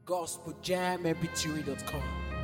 gospeljammbtheory.com.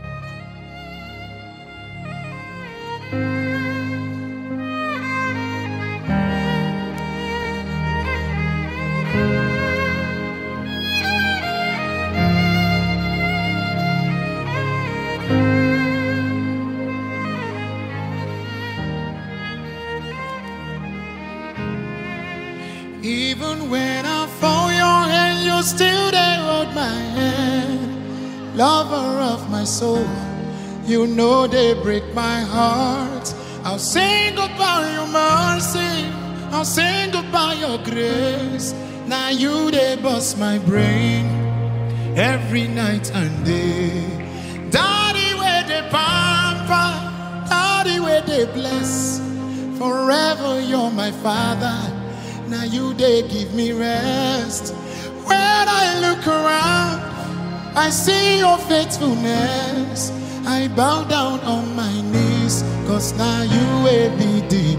Even when I fall your hand, you still there hold my hand. Lover of my soul, you know they break my heart. I'll sing about your mercy, I'll sing about your grace. Now you they bust my brain every night and day. Daddy where they pamper, daddy where they bless. Forever you're my father. Now you they give me rest. When I look around, I see your faithfulness. I bow down on my knees, cause now you will be the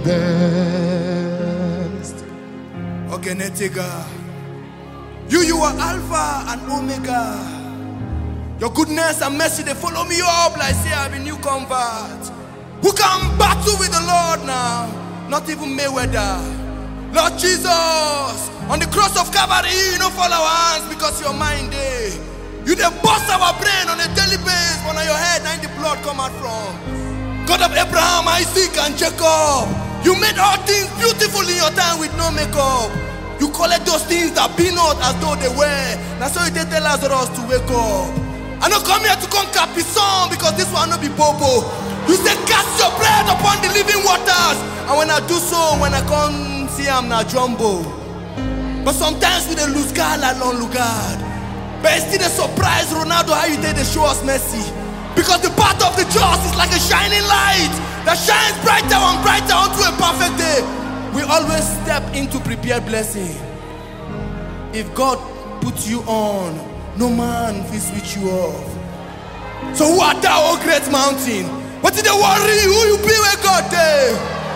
best. Okay, Netega. You are Alpha and Omega. Your goodness and mercy, they follow me up like say I'm a new convert. Who can battle with the Lord now? Not even Mayweather. Lord Jesus, on the cross of Calvary, you don't fall our hands because you're mine day. You then bust our brain on a daily basis, but on your head, now the blood come out from. God of Abraham, Isaac, and Jacob, you made all things beautiful in your time with no makeup. You collect those things that be not as though they were. That's why you tell Lazarus to wake up. I don't come here to conquer Pison because this one not be Bobo. You say cast your bread upon the living waters, and when I do so, when I come see I'm not jumbo. But sometimes we dey lose God like long Lugard. But it's still a surprise Ronaldo how you did they show us mercy. Because the path of the just is like a shining light that shines brighter and brighter onto a perfect day. We always step into prepared blessing. If God puts you on, no man will switch you off. So who art thou, O great mountain? What did they worry? Who you be with God there?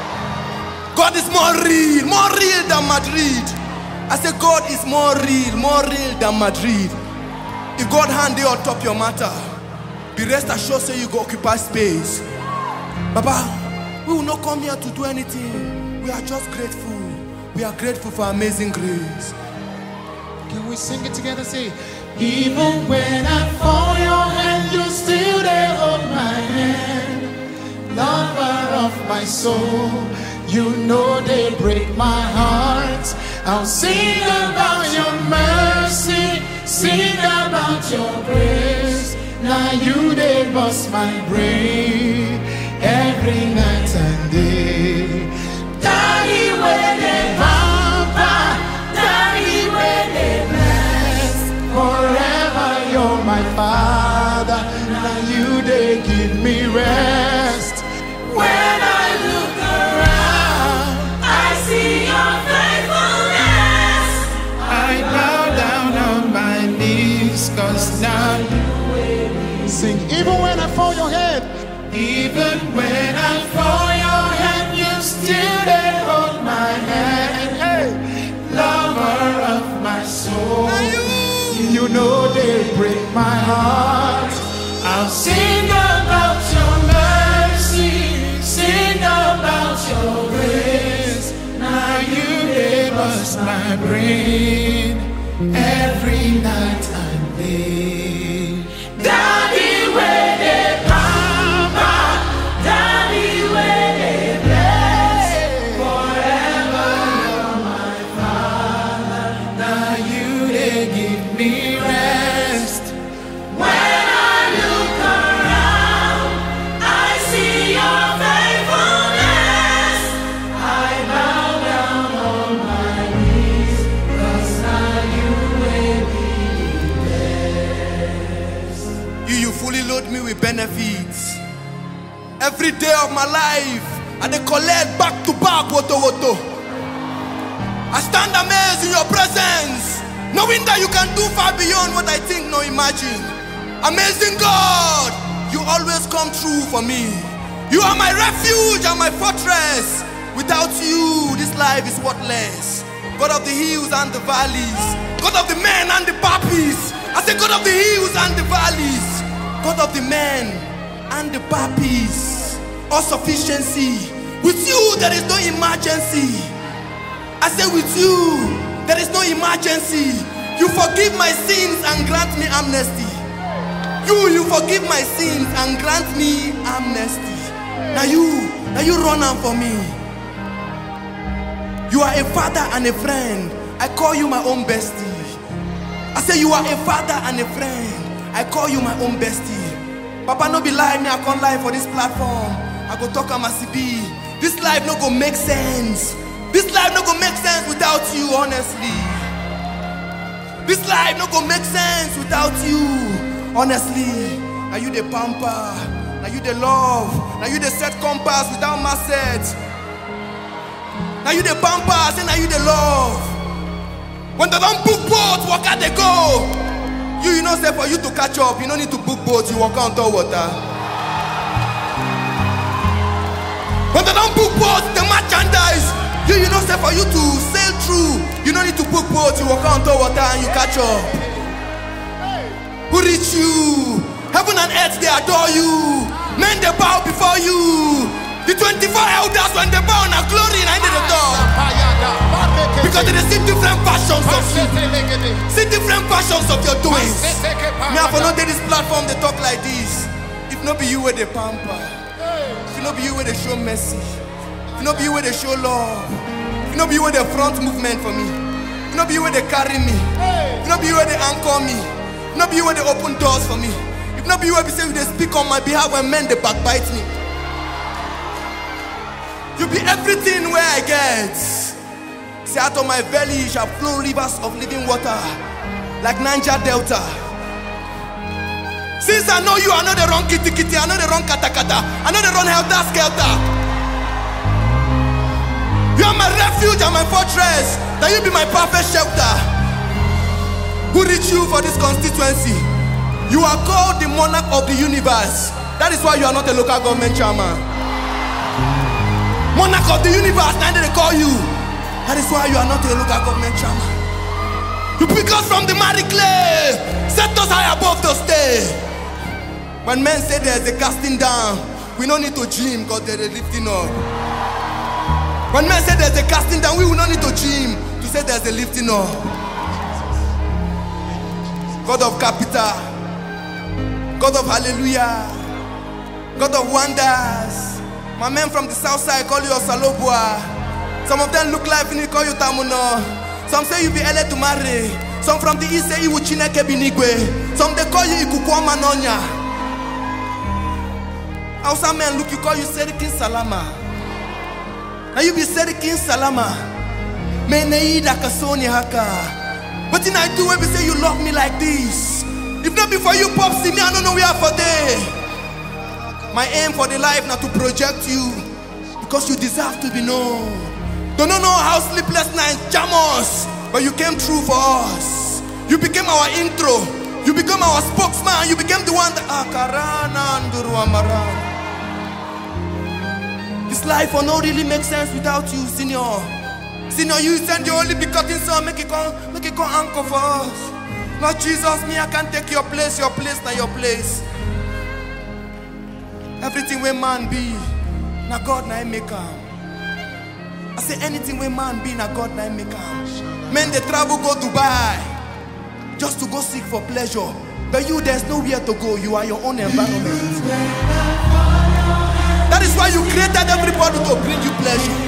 God is more real than Madrid. I say God is more real than Madrid. If God hand you on top your matter, the rest assured say you go occupy space. Baba, we will not come here to do anything. We are just grateful. We are grateful for amazing grace. Can we sing it together? Say, even when I fall your hand, you still there hold my hand. Lover of my soul, you know they break my heart. I'll sing about your mercy, sing about your grace. Now you they bust my brain every night and day. Daddy where they pamper, daddy where they bless. Forever you're my father. Now you they give me rest. When I look around, I see your faithfulness. I bow down on my knees, cause now you will be. Sing, even when I fall your head. Even when I fall your hand, you still there hold my hand. Hey, lover of my soul, you know they break my heart. I'll sing about your mercy, sing about your grace. Now you gave us my brain every night and day. Daddy where they pamper, daddy where they bless. Forever you're my father. Now you they give me rest. When I look around, I see your faithfulness. I bow down on my knees, cause now you will be blessed. You fully load me with benefits. Every day of my life, I dey collect back to back, woto. I stand amazed in your presence, knowing that you can do far beyond what I think nor imagine. Amazing God, you always come true for me. You are my refuge and my fortress. Without you, this life is worthless. God of the hills and the valleys, God of the men and the puppies, I say God of the hills and the valleys, God of the men and the puppies, all sufficiency. With you there is no emergency. I say with you there is no emergency. You forgive my sins and grant me amnesty. You forgive my sins and grant me amnesty. Now you run out for me. You are a father and a friend. I call you my own bestie. I say you are a father and a friend. I call you my own bestie. Papa no be lie, me I can't lie for this platform. I go talk am as e be. This life no go make sense. This life no go make sense without you, honestly. This life no go make sense without you, honestly. Now you the pamper, now you the love, now you the set compass without masset. Now you the pamper, say now you the love. When they don't book boats, walk out they go. You know say for you to catch up, you don't need to book boats, you walk out on top water. When they don't book boats, the merchandise, you know say for you to sail through, you don't need to book boats, you walk out on top water and you catch up. Who reach you? Heaven and earth they adore you. Men they bow before you. The 24 elders when they bow na glory and they adore. Because they see different versions of you. See different versions of your doings. Me I for not take this platform they talk like this. If not be you where they pamper, if not be you where they show mercy, if not be you where they show love, if not be you where they front movement for me, if not be you where they carry me, if not be you where they anchor me, if not be you where they open doors for me, if not be you where they say they speak on my behalf when men they backbite me. You be everything where I get. Say out of my belly shall flow rivers of living water, like Niger Delta. Since I know you, I know the wrong kitty kitty, I know the wrong kata kata, I know the wrong helter skelter. You are my refuge and my fortress, that you be my perfect shelter. Who reach you for this constituency? You are called the monarch of the universe. That is why you are not a local government chairman. Monarch of the universe, now they call you. That is why you are not a local government chairman. You pick us from the miry clay, set us high above the stage. When men say there's a casting down, we don't need to gym because there's a lifting up. When men say there's a casting down, we will not need to gym to say there's a lifting up. God of capital, God of hallelujah, God of wonders. My men from the south side call you Osalobua. Some of them look like you call you Tamuno. Some say you be ele to marry. Some from the east say you Chineke Binigwe. Some they call you Ikukwama Nonya. Hausa men look, you call you Serikin Salama. Now you be Serikin Salama. Meneida Kasoni Haka. But in I do when we say you love me like this. If not before you pop see me, I don't know where for day. My aim for the life now to project you, because you deserve to be known. Don't know how sleepless nights jam us, but you came through for us. You became our intro. You became our spokesman. You became the one that this life will not really make sense without you, senior. Senior, you said you only be cutting some, make it come anchor for us. Lord Jesus, me I can't take your place not your place. Everything where man be, now God na make am. I say anything where man be, now God na make am. Men they travel go Dubai just to go seek for pleasure. But you, there's nowhere to go. You are your own environment. That is why you created everybody to bring you pleasure.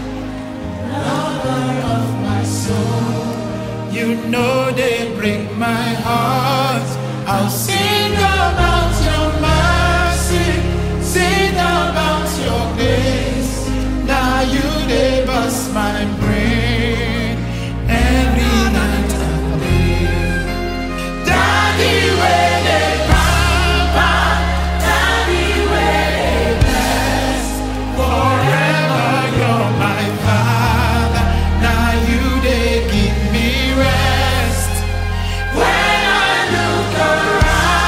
Lover of my soul, you know they break my heart. I'll sing about your mercy. Sing about your grace. Now you they bust my brain every night and day. Daddy, where they pamper, Daddy, where they bless. Forever you're my Father. Now you they give me rest. When I look around.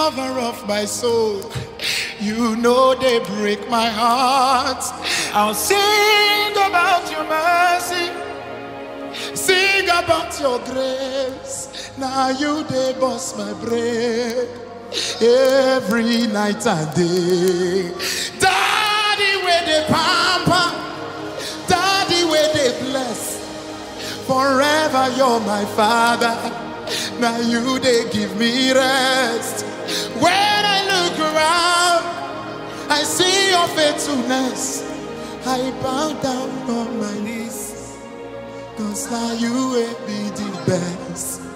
lover of my soul. You know they break my heart. I'll sing about your mercy, sing about your grace. Now you they bust my brain every night and day. Daddy where they pamper, daddy where they bless. Forever you're my father. Now you they give me rest. When I look around, I see your faithfulness. I bow down on my knees, 'cause now you will be the best.